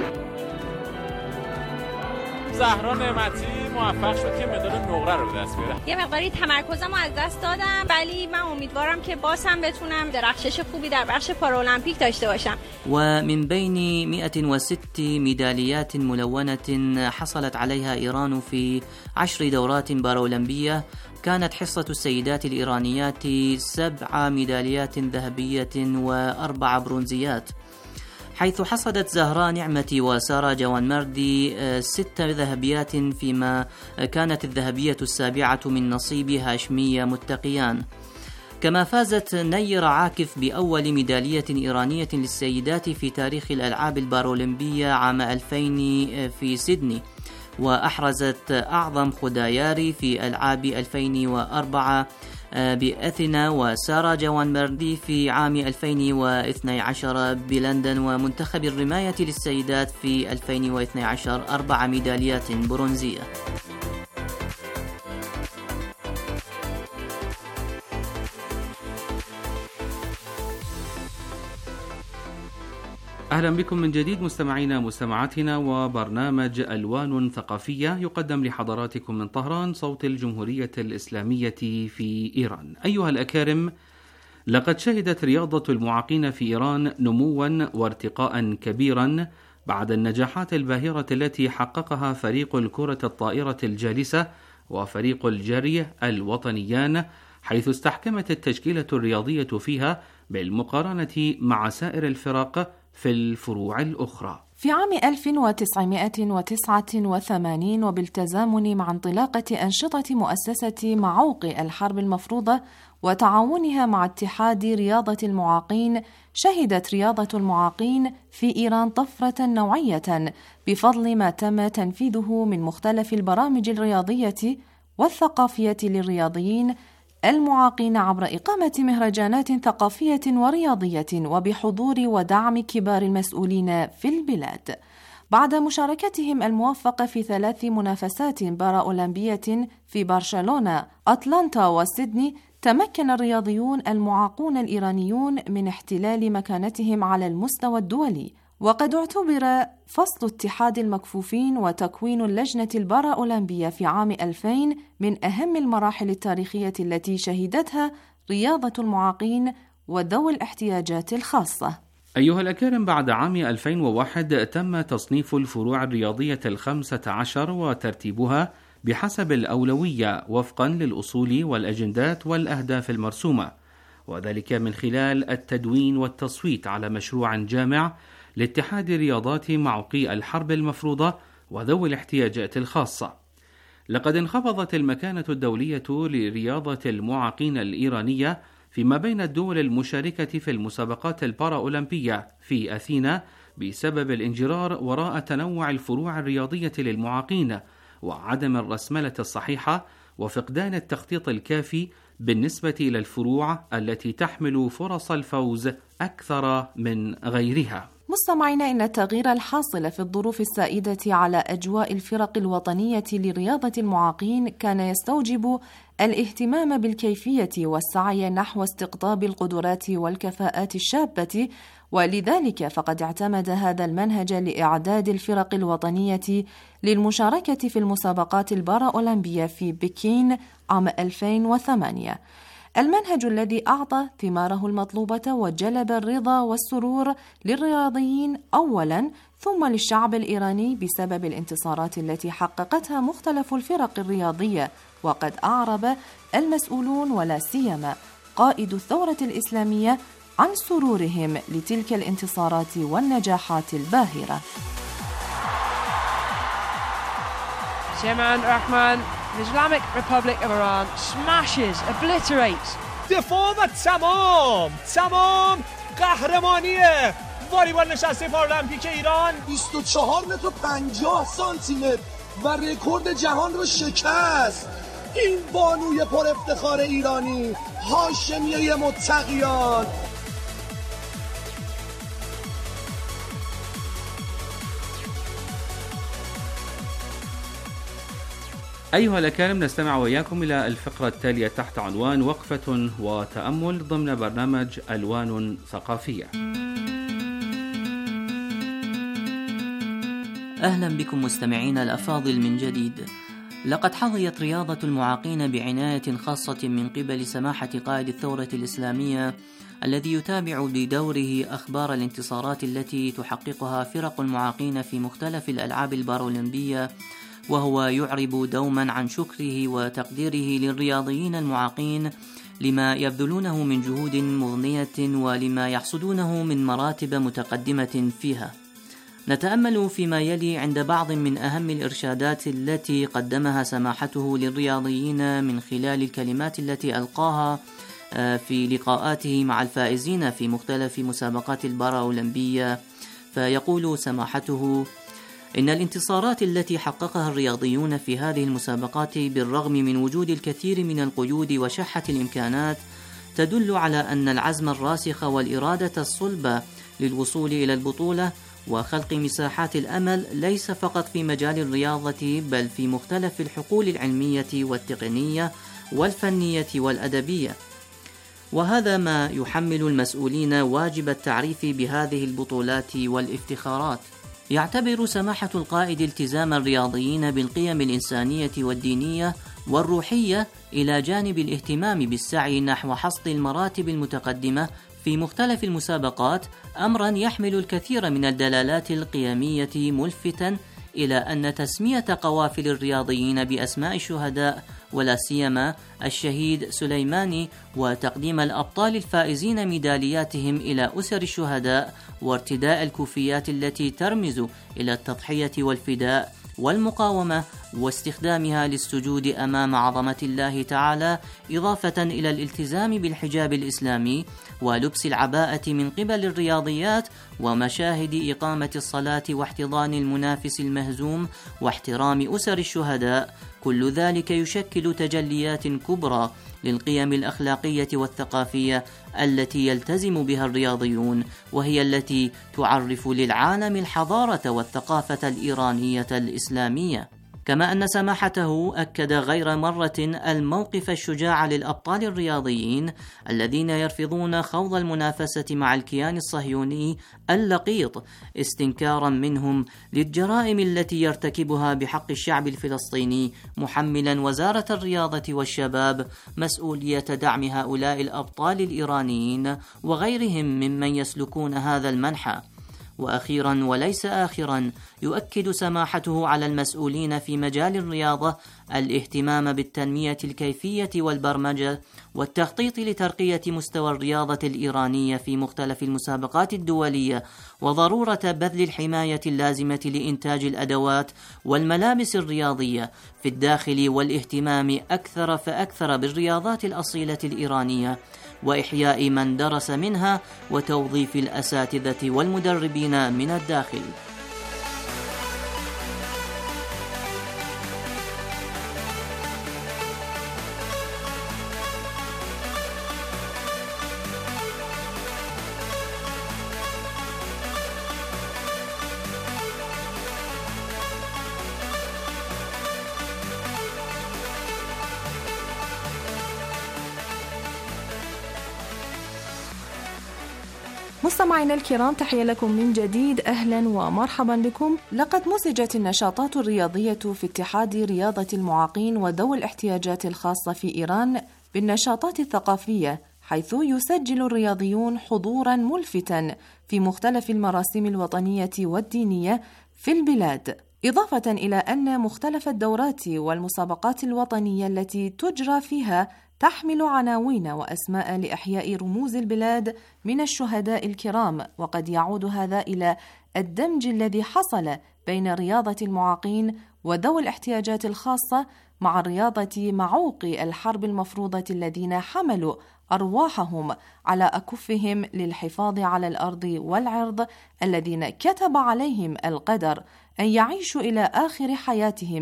زهرا نعمتی موفق شد که مدال نقره رو به دست بیاره. یه مقداری تمرکزم رو از دست دادم، ولی من امیدوارم که باز هم بتونم درخشش خوبی در بخش پارالمپیک داشته باشم. ومن بين مئة وست ميداليات ملونة حصلت عليها إيران في عشر دورات بارأولمبية، كانت حصة السيدات الإيرانيات سبع ميداليات ذهبية وأربع برونزيات، حيث حصدت زهراء نعمتي وسارة جوانمردی ست ذهبيات، فيما كانت الذهبية السابعة من نصيب هاشمية متقيان. كما فازت نيرة عاكف بأول ميدالية إيرانية للسيدات في تاريخ الألعاب البارالمبية عام ألفين في سيدني، وأحرزت أعظم خداياري في ألعاب ألفين وأربعة بأثينا، وسارة جوانمردی في عام ألفين واثني عشر بلندن، ومنتخب الرماية للسيدات في ألفين واثني عشر أربع ميداليات برونزية. أهلا بكم من جديد مستمعينا مستمعاتنا، وبرنامج ألوان ثقافية يقدم لحضراتكم من طهران صوت الجمهورية الإسلامية في إيران. أيها الأكارم، لقد شهدت رياضة المعاقين في إيران نموا وارتقاء كبيرا بعد النجاحات الباهرة التي حققها فريق الكرة الطائرة الجالسة وفريق الجري الوطنيان، حيث استحكمت التشكيلة الرياضية فيها بالمقارنة مع سائر الفرق في الفروع الأخرى. في عام ألف وتسعمائة وتسعة وثمانين، وبالتزامن مع انطلاقة أنشطة مؤسسة معوق الحرب المفروضة وتعاونها مع اتحاد رياضة المعاقين، شهدت رياضة المعاقين في إيران طفرة نوعية بفضل ما تم تنفيذه من مختلف البرامج الرياضية والثقافية للرياضيين المعاقين عبر إقامة مهرجانات ثقافية ورياضية وبحضور ودعم كبار المسؤولين في البلاد. بعد مشاركتهم الموفقة في ثلاث منافسات بارأولمبية في برشلونة، أتلانتا وسيدني، تمكن الرياضيون المعاقون الإيرانيون من احتلال مكانتهم على المستوى الدولي، وقد اعتبر فصل اتحاد المكفوفين وتكوين اللجنة البارأولمبية في عام ألفين من أهم المراحل التاريخية التي شهدتها رياضة المعاقين وذوي الاحتياجات الخاصة. أيها الأكارم، بعد عام ألفين وواحد تم تصنيف الفروع الرياضية الخمسة عشر وترتيبها بحسب الأولوية وفقا للأصول والأجندات والأهداف المرسومة، وذلك من خلال التدوين والتصويت على مشروع جامع لاتحاد رياضات معوقي الحرب المفروضة وذوي الاحتياجات الخاصة. لقد انخفضت المكانة الدولية لرياضة المعاقين الإيرانية فيما بين الدول المشاركة في المسابقات البارأولمبية في أثينا بسبب الانجرار وراء تنوع الفروع الرياضية للمعاقين وعدم الرسملة الصحيحة وفقدان التخطيط الكافي بالنسبة إلى الفروع التي تحمل فرص الفوز أكثر من غيرها. مستمعينا، إن التغيير الحاصل في الظروف السائدة على أجواء الفرق الوطنية لرياضة المعاقين كان يستوجب الاهتمام بالكيفية والسعي نحو استقطاب القدرات والكفاءات الشابة، ولذلك فقد اعتمد هذا المنهج لإعداد الفرق الوطنية للمشاركة في المسابقات البارأولمبية في بكين عام ألفين وثمانية، المنهج الذي أعطى ثماره المطلوبة وجلب الرضا والسرور للرياضيين أولاً، ثم للشعب الإيراني بسبب الانتصارات التي حققتها مختلف الفرق الرياضية. وقد أعرب المسؤولون ولا سيما قائد الثورة الإسلامية عن سرورهم لتلك الانتصارات والنجاحات الباهرة. Shemran Rahman, the Islamic Republic of Iran smashes, obliterates. دفاع و تمام تمام قهرمانیه والیبال نشسته پارالمپیک ایران. بیست و چهار متر و پنجاه سانتی متر و رکورد جهان رو شکست. این بانوی پر افتخار ایرانی، هاشمیه متقیان. أيها الأكارم، نستمع وإياكم إلى الفقرة التالية تحت عنوان وقفة وتأمل ضمن برنامج ألوان ثقافية. أهلا بكم مستمعين الأفاضل من جديد. لقد حظيت رياضة المعاقين بعناية خاصة من قبل سماحة قائد الثورة الإسلامية، الذي يتابع بدوره أخبار الانتصارات التي تحققها فرق المعاقين في مختلف الألعاب البارالمبية، وهو يعرب دوما عن شكره وتقديره للرياضيين المعاقين لما يبذلونه من جهود مغنية ولما يحصدونه من مراتب متقدمة فيها. نتأمل فيما يلي عند بعض من أهم الإرشادات التي قدمها سماحته للرياضيين من خلال الكلمات التي ألقاها في لقاءاته مع الفائزين في مختلف مسابقات البارالمبية. فيقول سماحته: إن الانتصارات التي حققها الرياضيون في هذه المسابقات بالرغم من وجود الكثير من القيود وشحة الإمكانات تدل على أن العزم الراسخ والإرادة الصلبة للوصول إلى البطولة وخلق مساحات الأمل ليس فقط في مجال الرياضة بل في مختلف الحقول العلمية والتقنية والفنية والأدبية. وهذا ما يحمل المسؤولين واجب التعريف بهذه البطولات والافتخارات. يعتبر سماحة القائد التزام الرياضيين بالقيم الإنسانية والدينية والروحية إلى جانب الاهتمام بالسعي نحو حصد المراتب المتقدمة في مختلف المسابقات أمرا يحمل الكثير من الدلالات القيمية، ملفتا إلى أن تسمية قوافل الرياضيين بأسماء الشهداء ولا سيما الشهيد سليماني وتقديم الأبطال الفائزين ميدالياتهم إلى أسر الشهداء وارتداء الكوفيات التي ترمز إلى التضحية والفداء والمقاومة واستخدامها للسجود أمام عظمة الله تعالى، إضافة إلى الالتزام بالحجاب الإسلامي ولبس العباءة من قبل الرياضيات ومشاهد إقامة الصلاة واحتضان المنافس المهزوم واحترام أسر الشهداء، كل ذلك يشكل تجليات كبرى للقيم الأخلاقية والثقافية التي يلتزم بها الرياضيون، وهي التي تعرف للعالم الحضارة والثقافة الإيرانية الإسلامية. كما أن سماحته أكد غير مرة الموقف الشجاع للأبطال الرياضيين الذين يرفضون خوض المنافسة مع الكيان الصهيوني اللقيط، استنكارا منهم للجرائم التي يرتكبها بحق الشعب الفلسطيني، محملا وزارة الرياضة والشباب مسؤولية دعم هؤلاء الأبطال الإيرانيين وغيرهم ممن يسلكون هذا المنحى. وأخيرا وليس آخرا، يؤكد سماحته على المسؤولين في مجال الرياضة الاهتمام بالتنمية الكيفية والبرمجة والتخطيط لترقية مستوى الرياضة الإيرانية في مختلف المسابقات الدولية، وضرورة بذل الحماية اللازمة لإنتاج الأدوات والملابس الرياضية في الداخل، والاهتمام أكثر فأكثر بالرياضات الأصيلة الإيرانية وإحياء من درس منها وتوظيف الأساتذة والمدربين من الداخل. مستمعينا الكرام، تحية لكم من جديد، أهلا ومرحبا بكم. لقد مزجت النشاطات الرياضية في اتحاد رياضة المعاقين وذوي الاحتياجات الخاصة في إيران بالنشاطات الثقافية، حيث يسجل الرياضيون حضورا ملفتا في مختلف المراسم الوطنية والدينية في البلاد، إضافة إلى أن مختلف الدورات والمسابقات الوطنية التي تجرى فيها تحمل عناوين وأسماء لإحياء رموز البلاد من الشهداء الكرام. وقد يعود هذا إلى الدمج الذي حصل بين رياضة المعاقين وذوي الاحتياجات الخاصة مع رياضة معوقي الحرب المفروضة الذين حملوا أرواحهم على أكفهم للحفاظ على الأرض والعرض، الذين كتب عليهم القدر أن يعيشوا إلى آخر حياتهم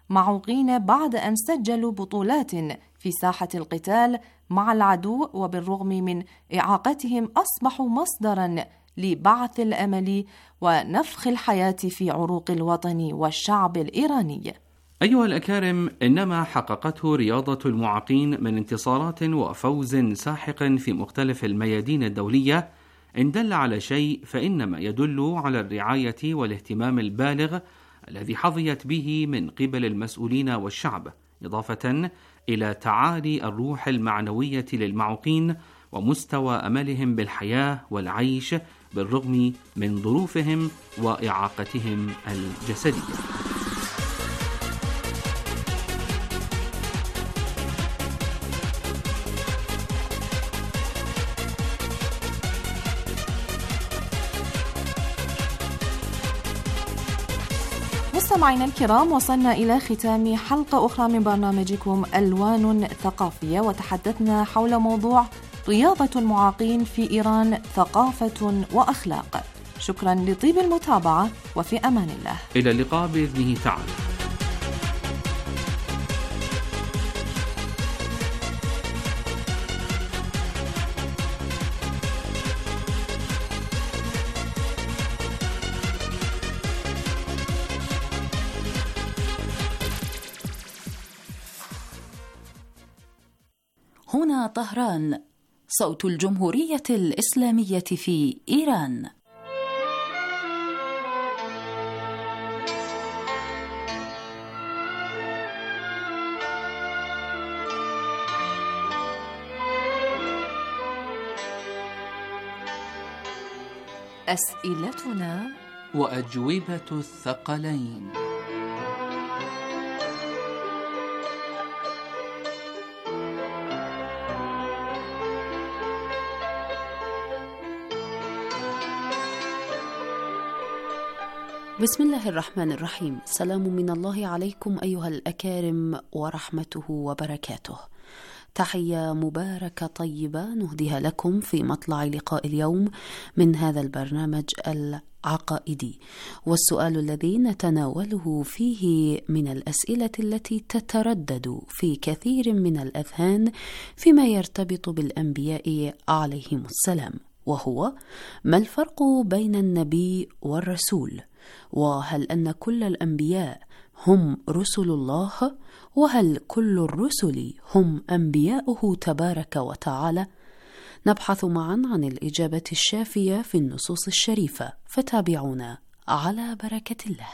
معوقين بعد أن سجلوا بطولات في ساحة القتال مع العدو، وبالرغم من إعاقتهم أصبحوا مصدراً لبعث الأمل ونفخ الحياة في عروق الوطن والشعب الإيراني. أيها الأكارم، إنما حققته رياضة المعاقين من انتصارات وفوز ساحق في مختلف الميادين الدولية إن دل على شيء فإنما يدل على الرعاية والاهتمام البالغ الذي حظيت به من قبل المسؤولين والشعب، إضافة إلى تعالي الروح المعنوية للمعوقين ومستوى أملهم بالحياة والعيش بالرغم من ظروفهم وإعاقتهم الجسدية. مستمعينا الكرام، وصلنا إلى ختام حلقة أخرى من برنامجكم ألوان ثقافية، وتحدثنا حول موضوع رياضة المعاقين في إيران ثقافة وأخلاق. شكرا لطيب المتابعة، وفي أمان الله. إلى اللقاء بإذنه تعالى. هنا طهران، صوت الجمهورية الإسلامية في إيران. أسئلتنا وأجوبة الثقلين. بسم الله الرحمن الرحيم. سلام من الله عليكم أيها الأكارم ورحمته وبركاته. تحية مباركة طيبة نهديها لكم في مطلع لقاء اليوم من هذا البرنامج العقائدي، والسؤال الذي نتناوله فيه من الأسئلة التي تتردد في كثير من الأذهان فيما يرتبط بالأنبياء عليهم السلام، وهو: ما الفرق بين النبي والرسول؟ وهل أن كل الأنبياء هم رسل الله؟ وهل كل الرسل هم أنبياؤه تبارك وتعالى؟ نبحث معا عن الإجابة الشافية في النصوص الشريفة، فتابعونا على بركة الله.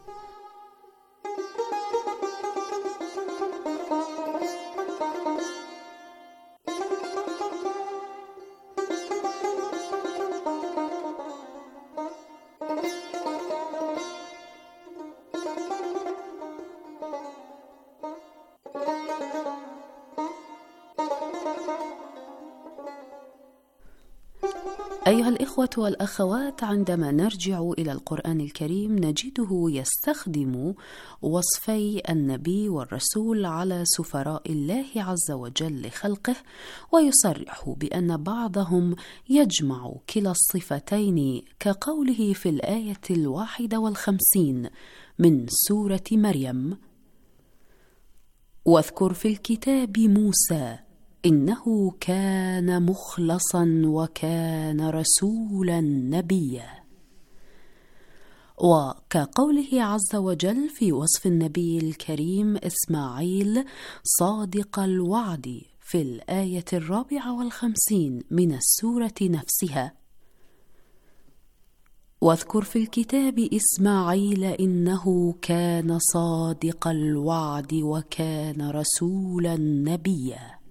أيها الإخوة والأخوات، عندما نرجع إلى القرآن الكريم نجده يستخدم وصفي النبي والرسول على سفراء الله عز وجل لخلقه، ويصرح بأن بعضهم يجمع كلا الصفتين كقوله في الآية الواحدة والخمسين من سورة مريم: واذكر في الكتاب موسى إنه كان مخلصا وكان رسولا نبيا، وكقوله عز وجل في وصف النبي الكريم إسماعيل صادق الوعد في الآية الرابعة والخمسين من السورة نفسها: واذكر في الكتاب إسماعيل إنه كان صادق الوعد وكان رسولا نبيا.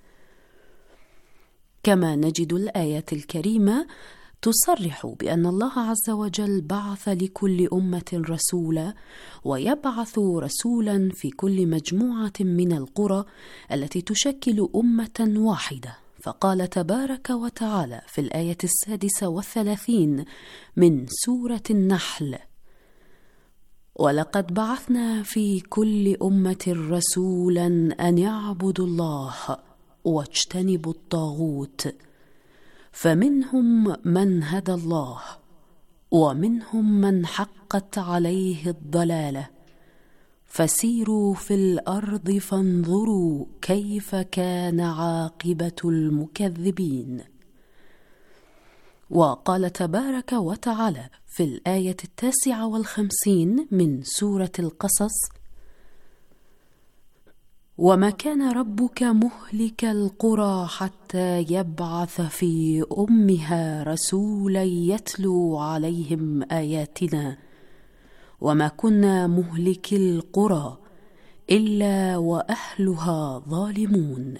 كما نجد الآية الكريمة تصرح بأن الله عز وجل بعث لكل أمة رسولا، ويبعث رسولا في كل مجموعة من القرى التي تشكل أمة واحدة، فقال تبارك وتعالى في الآية السادسة والثلاثين من سورة النحل: ولقد بعثنا في كل أمة رسولا أن يعبدوا الله واجتنبوا الطاغوت، فمنهم من هدى الله ومنهم من حقت عليه الضلالة، فسيروا في الأرض فانظروا كيف كان عاقبة المكذبين. وقال تبارك وتعالى في الآية التاسعة والخمسين من سورة القصص: وما كان ربك مهلك القرى حتى يبعث في أمها رسولا يتلو عليهم آياتنا وما كنا مهلك القرى إلا وأهلها ظالمون.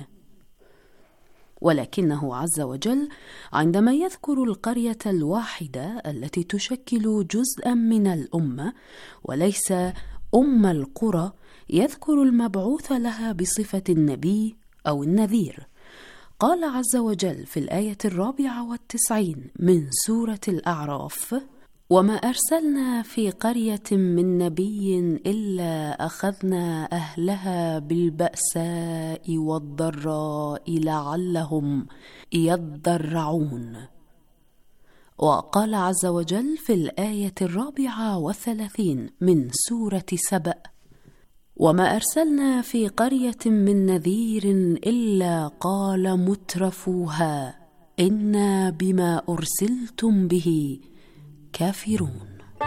ولكنه عز وجل عندما يذكر القرية الواحدة التي تشكل جزءا من الأمة وليس أم القرى، يذكر المبعوث لها بصفة النبي أو النذير. قال عز وجل في الآية الرابعة والتسعين من سورة الأعراف: وما أرسلنا في قرية من نبي إلا أخذنا أهلها بالبأساء والضراء لعلهم يضرعون. وقال عز وجل في الآية الرابعة والثلاثين من سورة سبأ: وما أرسلنا في قرية من نذير إلا قال مترفوها إنا بما أرسلتم به كافرون.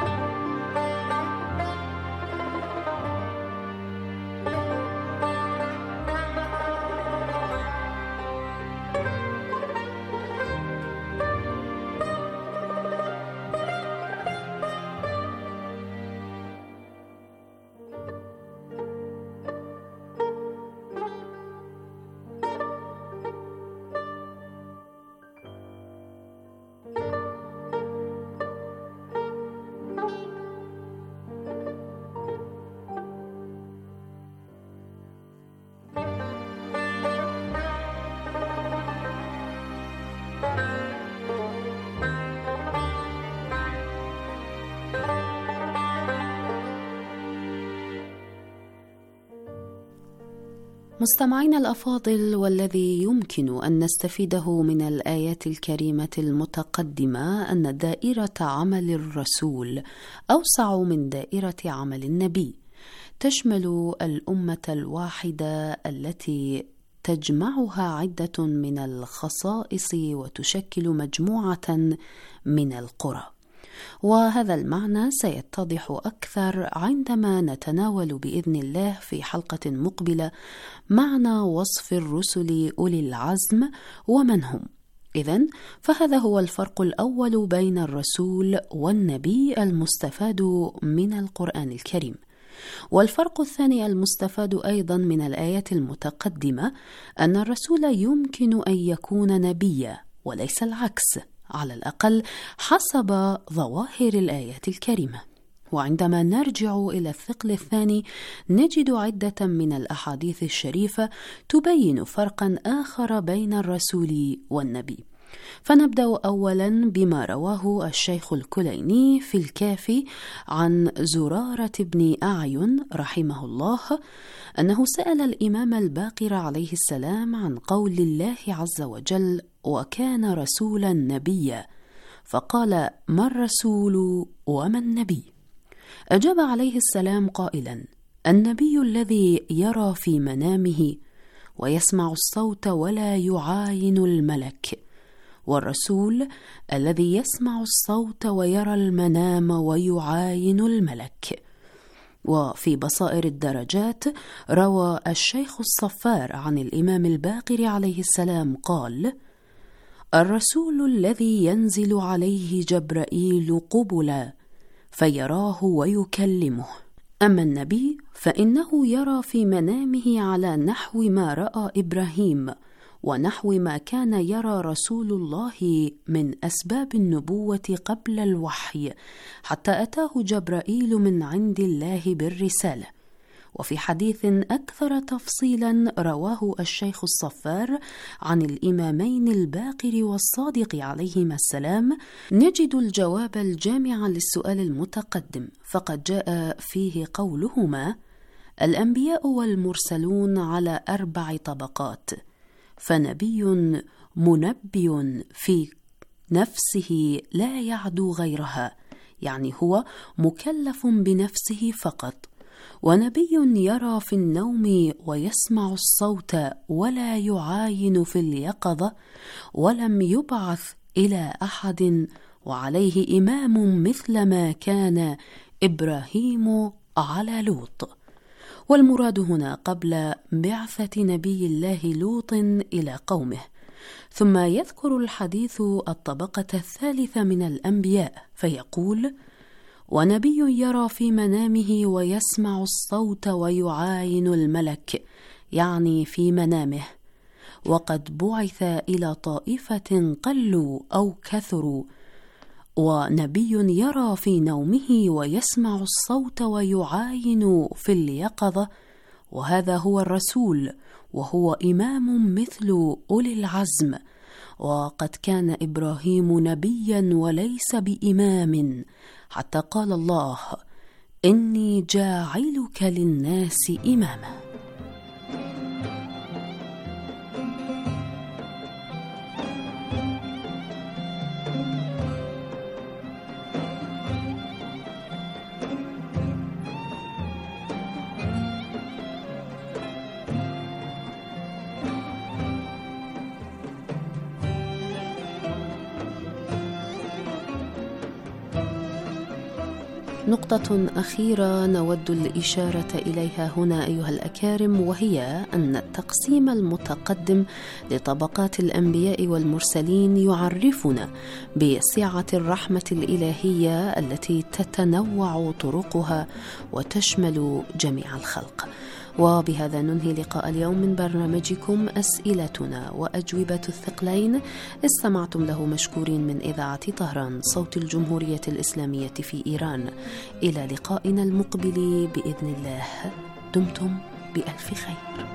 مستمعينا الأفاضل، والذي يمكن أن نستفيده من الآيات الكريمة المتقدمة أن دائرة عمل الرسول أوسع من دائرة عمل النبي، تشمل الأمة الواحدة التي تجمعها عدة من الخصائص وتشكل مجموعة من القرى. وهذا المعنى سيتضح أكثر عندما نتناول بإذن الله في حلقة مقبلة معنى وصف الرسل أولي العزم ومن هم. إذن فهذا هو الفرق الأول بين الرسول والنبي المستفاد من القرآن الكريم. والفرق الثاني المستفاد أيضا من الآيات المتقدمة أن الرسول يمكن أن يكون نبيا وليس العكس، على الأقل حسب ظواهر الآيات الكريمة. وعندما نرجع إلى الثقل الثاني نجد عدة من الأحاديث الشريفة تبين فرقا آخر بين الرسول والنبي. فنبدأ أولا بما رواه الشيخ الكليني في الكافي عن زرارة بن أعين رحمه الله أنه سأل الإمام الباقر عليه السلام عن قول الله عز وجل: وكان رسولا نبيا، فقال: ما الرسول وما النبي؟ أجاب عليه السلام قائلا: النبي الذي يرى في منامه ويسمع الصوت ولا يعاين الملك، والرسول الذي يسمع الصوت ويرى المنام ويعاين الملك. وفي بصائر الدرجات روى الشيخ الصفار عن الإمام الباقر عليه السلام قال: الرسول الذي ينزل عليه جبرائيل قبلا فيراه ويكلمه، أما النبي فإنه يرى في منامه على نحو ما رأى إبراهيم ونحو ما كان يرى رسول الله من أسباب النبوة قبل الوحي، حتى أتاه جبرائيل من عند الله بالرسالة. وفي حديث أكثر تفصيلا رواه الشيخ الصفار عن الإمامين الباقر والصادق عليهما السلام نجد الجواب الجامع للسؤال المتقدم، فقد جاء فيه قولهما: الأنبياء والمرسلون على أربع طبقات، فنبي منبي في نفسه لا يعدو غيرها، يعني هو مكلف بنفسه فقط، ونبي يرى في النوم ويسمع الصوت ولا يعاين في اليقظة، ولم يبعث إلى أحد، وعليه إمام مثل ما كان إبراهيم على لوط. والمراد هنا قبل بعثة نبي الله لوط إلى قومه. ثم يذكر الحديث الطبقة الثالثة من الأنبياء فيقول: ونبي يرى في منامه ويسمع الصوت ويعاين الملك، يعني في منامه، وقد بعث إلى طائفة قلوا أو كثروا. ونبي يرى في نومه ويسمع الصوت ويعاين في اليقظة، وهذا هو الرسول، وهو إمام مثل أولي العزم. وقد كان إبراهيم نبيا وليس بإمام، حتى قال الله: إني جاعلك للناس إماما. نقطة أخيرة نود الإشارة إليها هنا أيها الأكارم، وهي أن التقسيم المتقدم لطبقات الأنبياء والمرسلين يعرفنا بسعة الرحمة الإلهية التي تتنوع طرقها وتشمل جميع الخلق. وبهذا ننهي لقاء اليوم من برنامجكم أسئلتنا وأجوبة الثقلين، استمعتم له مشكورين من إذاعة طهران صوت الجمهورية الإسلامية في إيران. إلى لقائنا المقبل بإذن الله، دمتم بألف خير.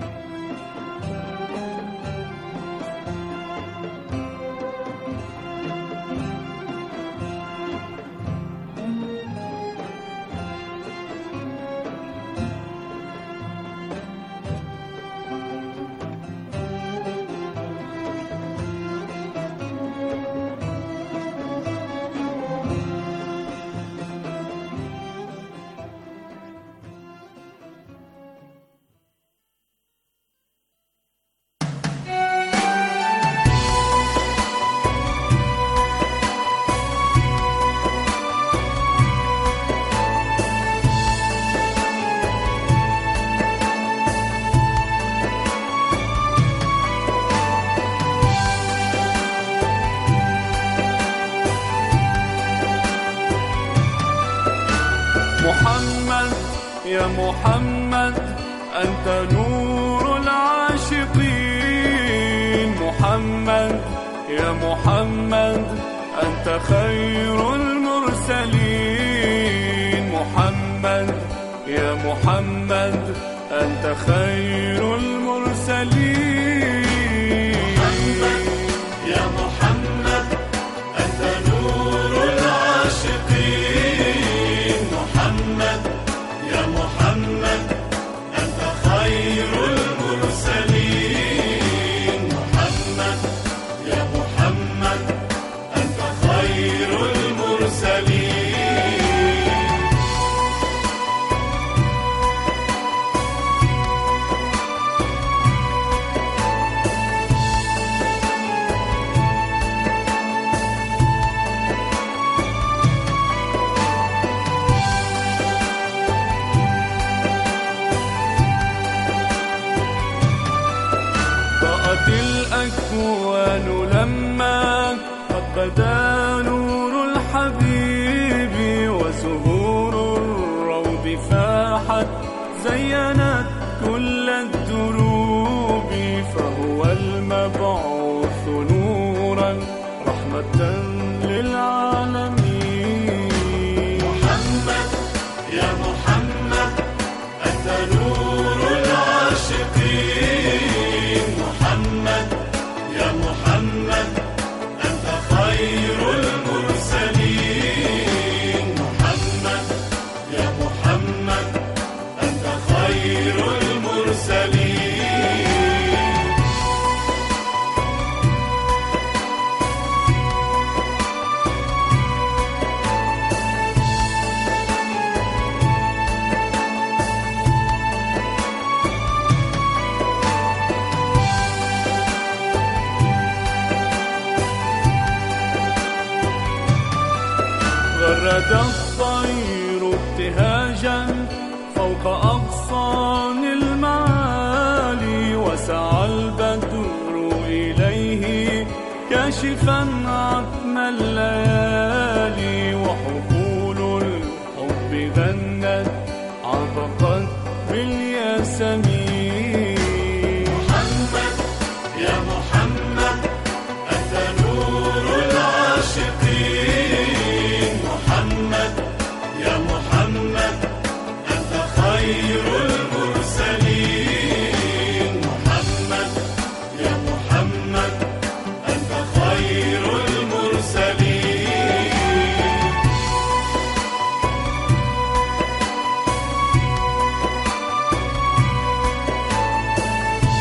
محمد يا محمد أنت نور العاشقين، محمد يا محمد أنت خير المرسلين، محمد يا محمد أنت خير المرسلين، محمد يا محمد أنت نور العاشقين، محمد يا محمد أنت خير المرسلين، محمد يا محمد أنت خير المرسلين. الأكوان لما قد بدا نور الحبيب وزهور الروض فاحت زينت كل الدروب، فهو المبعوث نورا رحمة للعالمين، محمد يا محمد أنت نور العاشقين، محمد يا محمد أنت خير المرسلين، محمد يا محمد أنت خير بدا الطير ابتهاجا فوق أغصان المعالي وسعى البدر إليه كاشفا